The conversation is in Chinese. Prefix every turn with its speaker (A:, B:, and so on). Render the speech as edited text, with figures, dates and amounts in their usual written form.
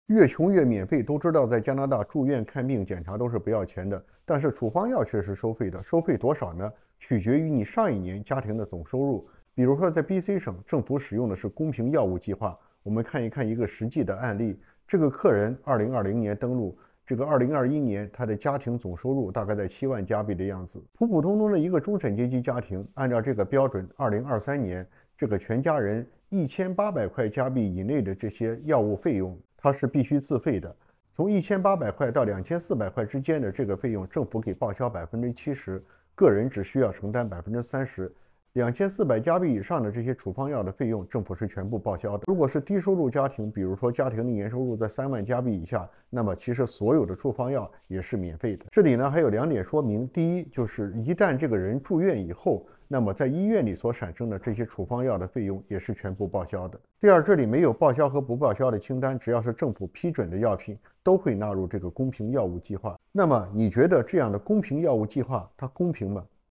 A: 越穷越免费，都知道在加拿大住院看病检查都是不要钱的，但是处方药却是收费的。收费多少呢？取决于你上一年家庭的总收入。比如说在 BC 省，政府使用的是公平药物计划。我们看一看一个实际的案例。这个客人2020年登录，这个2021年他的家庭总收入大概在7万加币的样子。普普通通的一个中产阶级家庭，按照这个标准，2023年这个全家人1800块加币以内的这些药物费用，它是必须自费的。从1800块到2400块之间的这个费用，政府给报销70%，个人只需要承担30%。2400加币以上的这些处方药的费用，政府是全部报销的。如果是低收入家庭，比如说家庭的年收入在3万加币以下，那么其实所有的处方药也是免费的。这里呢还有2点说明：第一，就是一旦这个人住院以后，那么在医院里所产生的这些处方药的费用也是全部报销的。第二，这里没有报销和不报销的清单，只要是政府批准的药品，都会纳入这个公平药物计划。那么你觉得这样的公平药物计划它公平吗？